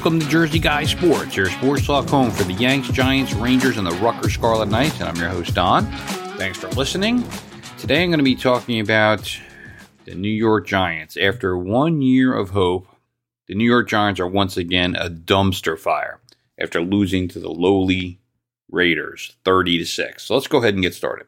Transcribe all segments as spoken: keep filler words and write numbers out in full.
Welcome to Jersey Guy Sports, your sports talk home for the Yanks, Giants, Rangers, and the Rutgers Scarlet Knights, and I'm your host, Don. Thanks for listening. Today I'm going to be talking about the New York Giants. After one year of hope, the New York Giants are once again a dumpster fire after losing to the lowly Raiders, thirty to six. So let's go ahead and get started.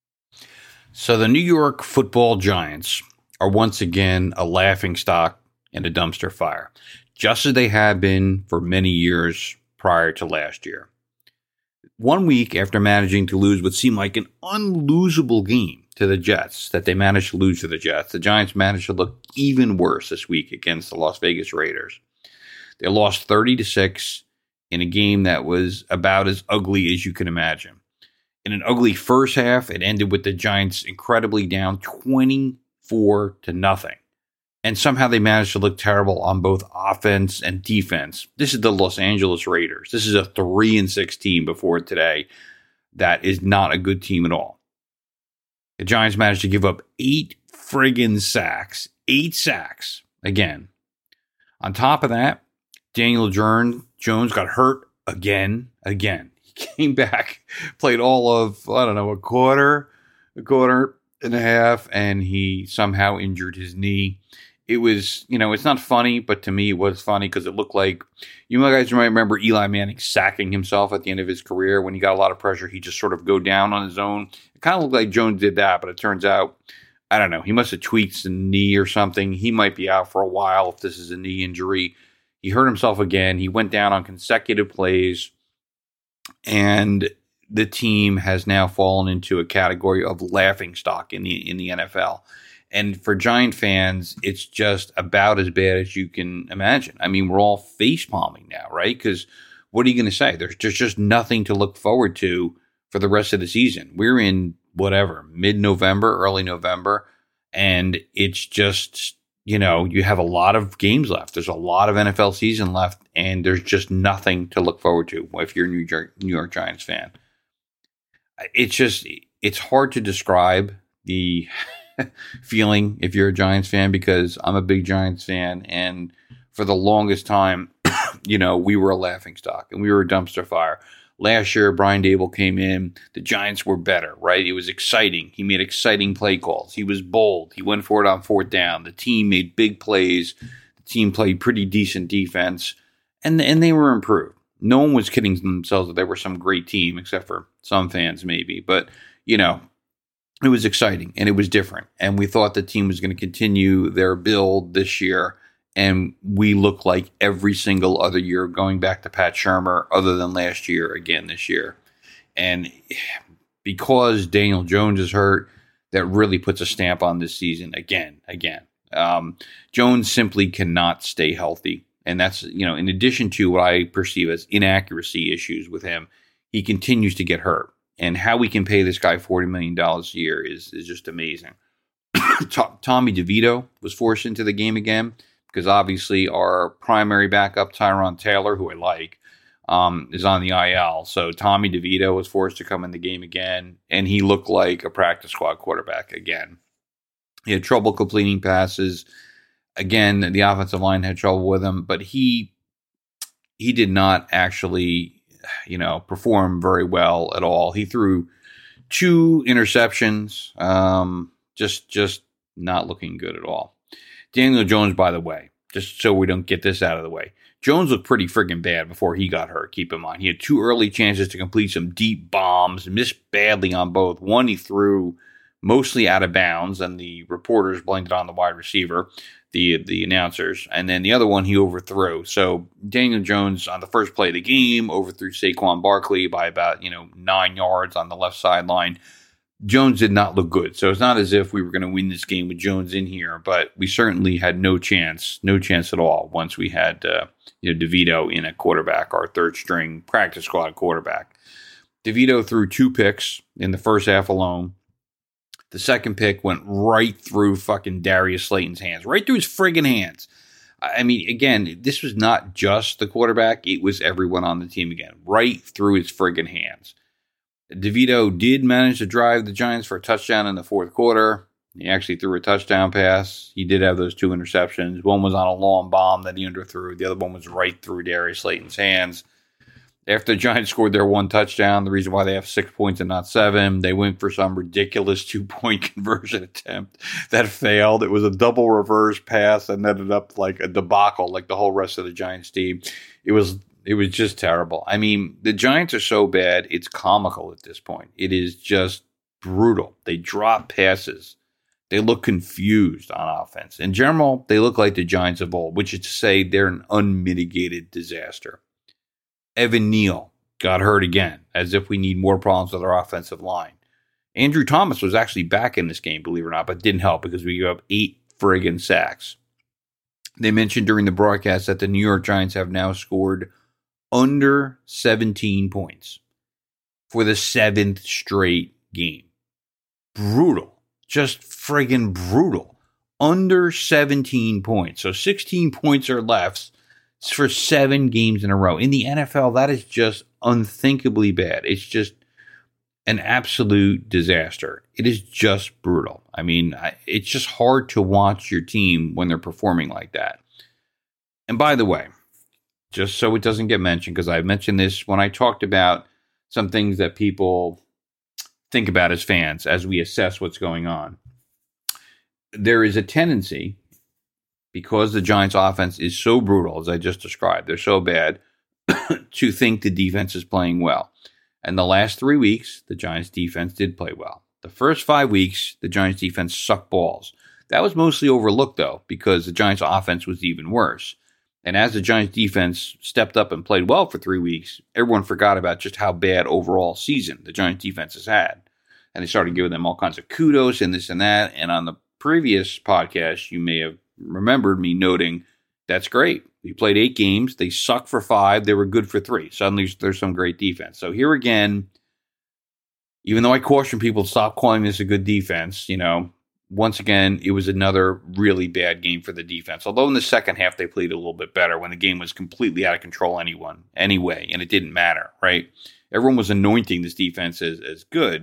So the New York Football Giants are once again a laughingstock and a dumpster fire, just as they have been for many years prior to last year. One week after managing to lose what seemed like an unlosable game to the Jets, that they managed to lose to the Jets, the Giants managed to look even worse this week against the Las Vegas Raiders. They lost thirty to six in a game that was about as ugly as you can imagine. In an ugly first half, it ended with the Giants incredibly down twenty-four to nothing. And somehow they managed to look terrible on both offense and defense. This is the Los Angeles Raiders. This is a three and six team before today. That is not a good team at all. The Giants managed to give up eight friggin' sacks. Eight sacks. Again. On top of that, Daniel Jones got hurt again. Again. He came back, played all of, I don't know, a quarter, a quarter and a half, and he somehow injured his knee. It was, you know, it's not funny, but to me it was funny because it looked like, you guys might remember Eli Manning sacking himself at the end of his career. When he got a lot of pressure, he just sort of go down on his own. It kind of looked like Jones did that, but it turns out, I don't know, he must have tweaked the knee or something. He might be out for a while if this is a knee injury. He hurt himself again. He went down on consecutive plays, and the team has now fallen into a category of laughingstock in the in the N F L. And for Giant fans, it's just about as bad as you can imagine. I mean, we're all face palming now, right? Because what are you going to say? There's, there's just nothing to look forward to for the rest of the season. We're in whatever, mid-November, early November, and it's just, you know, you have a lot of games left. There's a lot of N F L season left, and there's just nothing to look forward to if you're a New York, New York Giants fan. It's just, it's hard to describe the feeling if you're a Giants fan, because I'm a big Giants fan, and for the longest time, you know, we were a laughingstock and we were a dumpster fire. Last year, Brian Daboll came in. The Giants were better, right? It was exciting. He made exciting play calls. He was bold. He went for it on fourth down. The team made big plays. The team played pretty decent defense, and and they were improved. No one was kidding themselves that they were some great team, except for some fans maybe. But, you know, it was exciting and it was different. And we thought the team was going to continue their build this year. And we look like every single other year going back to Pat Shurmur, other than last year, again this year. And because Daniel Jones is hurt, that really puts a stamp on this season again, again. Um, Jones simply cannot stay healthy. And that's, you know, in addition to what I perceive as inaccuracy issues with him, he continues to get hurt. And how we can pay this guy forty million dollars a year is, is just amazing. Tommy DeVito was forced into the game again because obviously our primary backup, Tyrod Taylor, who I like, um, is on the I L. So Tommy DeVito was forced to come in the game again, and he looked like a practice squad quarterback again. He had trouble completing passes. Again, the offensive line had trouble with him, but he he did not actually, you know, perform very well at all. He threw two interceptions, um, just just not looking good at all. Daniel Jones, by the way, just so we don't get this out of the way, Jones looked pretty friggin' bad before he got hurt, keep in mind. He had two early chances to complete some deep bombs, missed badly on both. One he threw mostly out of bounds, and the reporters blamed it on the wide receiver, the the announcers, and then the other one he overthrew. So Daniel Jones on the first play of the game overthrew Saquon Barkley by about, you know, nine yards on the left sideline. Jones did not look good. So it's not as if we were going to win this game with Jones in here, but we certainly had no chance, no chance at all once we had uh, you know, DeVito in a quarterback, our third string practice squad quarterback. DeVito threw two picks in the first half alone. The second pick went right through fucking Darius Slayton's hands, right through his friggin' hands. I mean, again, this was not just the quarterback. It was everyone on the team again, right through his friggin' hands. DeVito did manage to drive the Giants for a touchdown in the fourth quarter. He actually threw a touchdown pass. He did have those two interceptions. One was on a long bomb that he underthrew. The other one was right through Darius Slayton's hands. After the Giants scored their one touchdown, the reason why they have six points and not seven, they went for some ridiculous two-point conversion attempt that failed. It was a double reverse pass and ended up like a debacle, like the whole rest of the Giants team. It was it was just terrible. I mean, the Giants are so bad, it's comical at this point. It is just brutal. They drop passes. They look confused on offense. In general, they look like the Giants of old, which is to say they're an unmitigated disaster. Evan Neal got hurt again, as if we need more problems with our offensive line. Andrew Thomas was actually back in this game, believe it or not, but didn't help because we gave up eight friggin' sacks. They mentioned during the broadcast that the New York Giants have now scored under seventeen points for the seventh straight game. Brutal. Just friggin' brutal. Under seventeen points. So sixteen points or less for seven games in a row. In the N F L, that is just unthinkably bad. It's just an absolute disaster. It is just brutal. I mean, it's just hard to watch your team when they're performing like that. And by the way, just so it doesn't get mentioned, because I mentioned this when I talked about some things that people think about as fans as we assess what's going on. There is a tendency, because the Giants' offense is so brutal, as I just described, they're so bad, to think the defense is playing well. And the last three weeks, the Giants' defense did play well. The first five weeks, the Giants' defense sucked balls. That was mostly overlooked, though, because the Giants' offense was even worse. And as the Giants' defense stepped up and played well for three weeks, everyone forgot about just how bad overall season the Giants' defense has had. And they started giving them all kinds of kudos and this and that. And on the previous podcast, you may have remembered me noting, that's great. We played eight games. They sucked for five. They were good for three. Suddenly there's some great defense. So here again, even though I caution people to stop calling this a good defense, you know, once again, it was another really bad game for the defense. Although in the second half, they played a little bit better when the game was completely out of control anyone, anyway, and it didn't matter, right? Everyone was anointing this defense as, as good.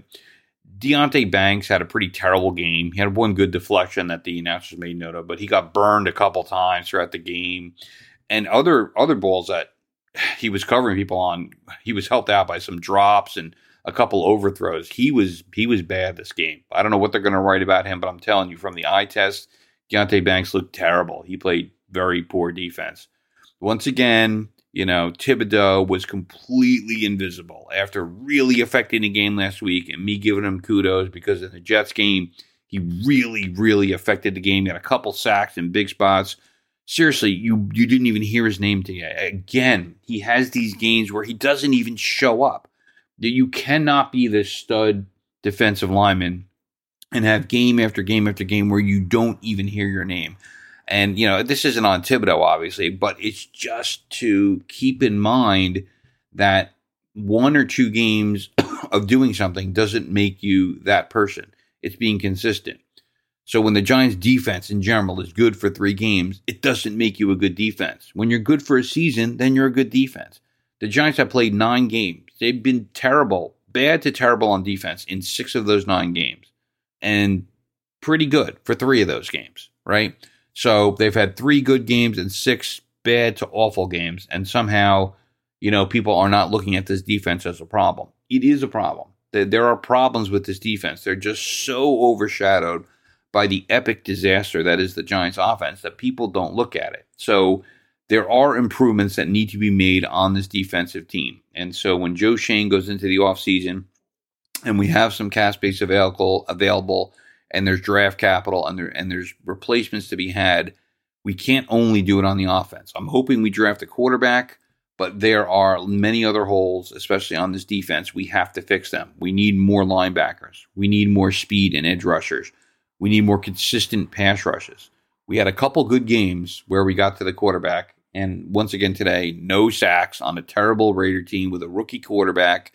Deonte Banks had a pretty terrible game. He had one good deflection that the announcers made note of, but he got burned a couple times throughout the game. And other other balls that he was covering people on, he was helped out by some drops and a couple overthrows. He was he was bad this game. I don't know what they're going to write about him, but I'm telling you, from the eye test, Deonte Banks looked terrible. He played very poor defense. Once again, you know, Thibodeau was completely invisible after really affecting the game last week, and me giving him kudos because in the Jets game, he really, really affected the game. He had a couple sacks in big spots. Seriously, you you didn't even hear his name today. Again, he has these games where he doesn't even show up. You cannot be this stud defensive lineman and have game after game after game where you don't even hear your name. And, you know, this isn't on Thibodeau, obviously, but it's just to keep in mind that one or two games of doing something doesn't make you that person. It's being consistent. So when the Giants' defense in general is good for three games, it doesn't make you a good defense. When you're good for a season, then you're a good defense. The Giants have played nine games. They've been terrible, bad to terrible on defense in six of those nine games. And pretty good for three of those games, right? So they've had three good games and six bad to awful games. And somehow, you know, people are not looking at this defense as a problem. It is a problem. There are problems with this defense. They're just so overshadowed by the epic disaster that is the Giants offense that people don't look at it. So there are improvements that need to be made on this defensive team. And so when Joe Schoen goes into the offseason and we have some cap space available, available and there's draft capital and, there, and there's replacements to be had, we can't only do it on the offense. I'm hoping we draft a quarterback, but there are many other holes, especially on this defense. We have to fix them. We need more linebackers. We need more speed and edge rushers. We need more consistent pass rushes. We had a couple good games where we got to the quarterback. And once again today, no sacks on a terrible Raider team with a rookie quarterback.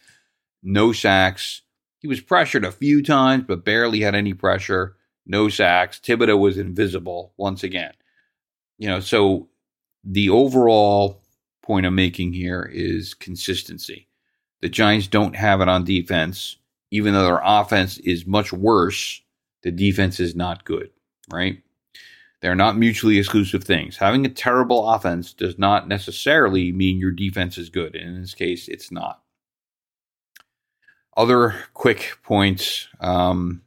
No sacks. He was pressured a few times, but barely had any pressure. No sacks. Thibodeau was invisible once again. You know, so the overall point I'm making here is consistency. The Giants don't have it on defense, even though their offense is much worse the defense is not good, right? They're not mutually exclusive things. Having a terrible offense does not necessarily mean your defense is good. And in this case, it's not. Other quick points. Um,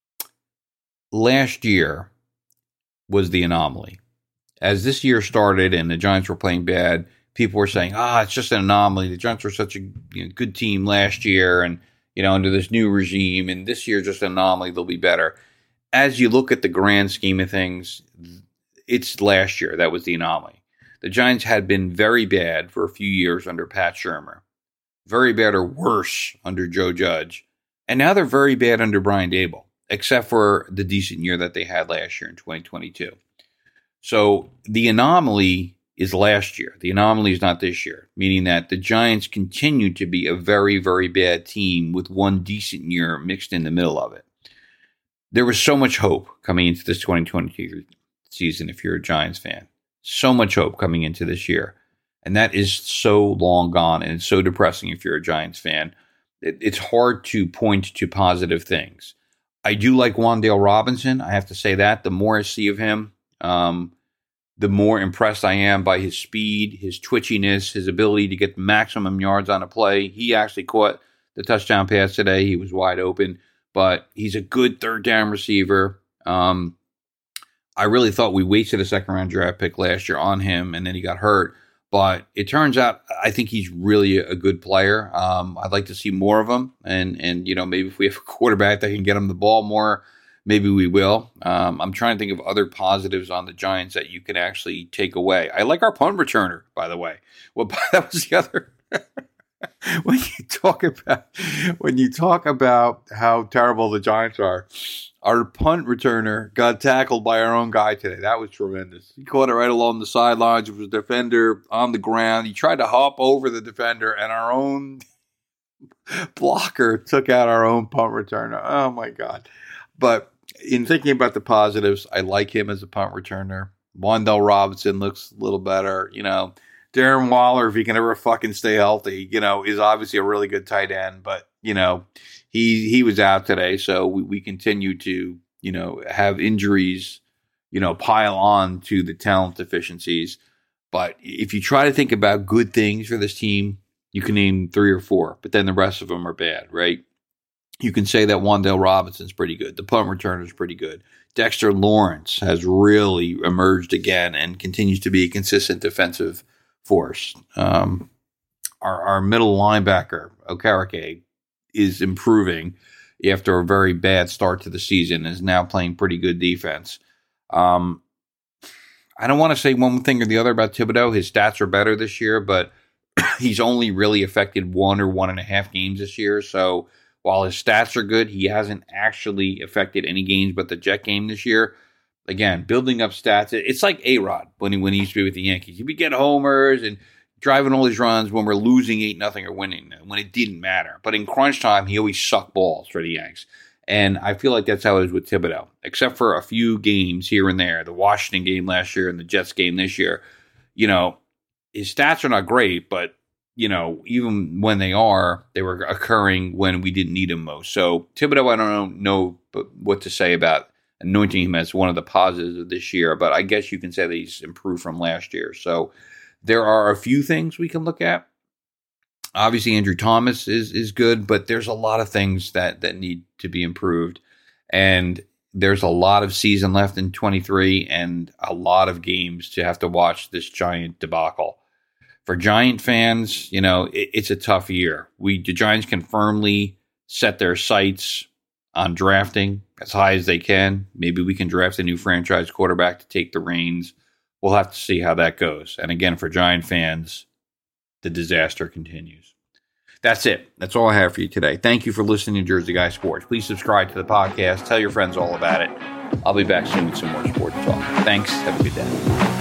last year was the anomaly. As this year started and the Giants were playing bad, people were saying, ah, it's just an anomaly. The Giants were such a you know, good team last year and, you know, under this new regime, and this year just an anomaly, they'll be better. As you look at the grand scheme of things, it's last year that was the anomaly. The Giants had been very bad for a few years under Pat Shurmur. Very bad or worse under Joe Judge. And now they're very bad under Brian Daboll, except for the decent year that they had last year in twenty twenty-two. So the anomaly is last year. The anomaly is not this year, meaning that the Giants continue to be a very, very bad team with one decent year mixed in the middle of it. There was so much hope coming into this twenty twenty-two season if you're a Giants fan. So much hope coming into this year. And that is so long gone, and it's so depressing if you're a Giants fan. It, it's hard to point to positive things. I do like Wan'Dale Robinson. I have to say that. The more I see of him, um, the more impressed I am by his speed, his twitchiness, his ability to get maximum yards on a play. He actually caught the touchdown pass today. He was wide open, but he's a good third down receiver. Um, I really thought we wasted a second round draft pick last year on him, and then he got hurt. But it turns out I think he's really a good player. Um, I'd like to see more of him. And, and you know, maybe if we have a quarterback that can get him the ball more, maybe we will. Um, I'm trying to think of other positives on the Giants that you can actually take away. I like our punt returner, by the way. Well, that was the other. when you talk about when you talk about how terrible the Giants are, our punt returner got tackled by our own guy today. That was tremendous. He caught it right along the sidelines. It was a defender on the ground. He tried to hop over the defender, and our own blocker took out our own punt returner. Oh, my God. But in thinking about the positives, I like him as a punt returner. Wan'Dale Robinson looks a little better. You know, Darren Waller, if he can ever fucking stay healthy, you know, is obviously a really good tight end. But, you know, he he was out today, so we, we continue to, you know, have injuries, you know, pile on to the talent deficiencies. But if you try to think about good things for this team, you can name three or four, but then the rest of them are bad, right? You can say that Wan'Dale Robinson's pretty good. The punt returner is pretty good. Dexter Lawrence has really emerged again and continues to be a consistent defensive force. Um, our, our middle linebacker, Okereke, is improving after a very bad start to the season, is now playing pretty good defense. Um, I don't want to say one thing or the other about Thibodeau. His stats are better this year, but he's only really affected one or one and a half games this year. So while his stats are good, he hasn't actually affected any games but the Jet game this year. Again, building up stats. It's like A-Rod when he, when he used to be with the Yankees. He would get homers and driving all his runs when we're losing eight nothing or winning, when it didn't matter. But in crunch time, he always sucked balls for the Yanks. And I feel like that's how it is with Thibodeau, except for a few games here and there. The Washington game last year and the Jets game this year. You know, his stats are not great, but, you know, even when they are, they were occurring when we didn't need him most. So Thibodeau, I don't know what to say about anointing him as one of the positives of this year, but I guess you can say that he's improved from last year. So there are a few things we can look at. Obviously, Andrew Thomas is is good, but there's a lot of things that, that need to be improved. And there's a lot of season left in twenty-three and a lot of games to have to watch this Giant debacle. For Giant fans, you know, it, it's a tough year. We the Giants can firmly set their sights on drafting as high as they can. Maybe we can draft a new franchise quarterback to take the reins. We'll have to see how that goes. And again, for Giant fans, the disaster continues. That's it. That's all I have for you today. Thank you for listening to Jersey Guy Sports. Please subscribe to the podcast. Tell your friends all about it. I'll be back soon with some more sports talk. Thanks. Have a good day.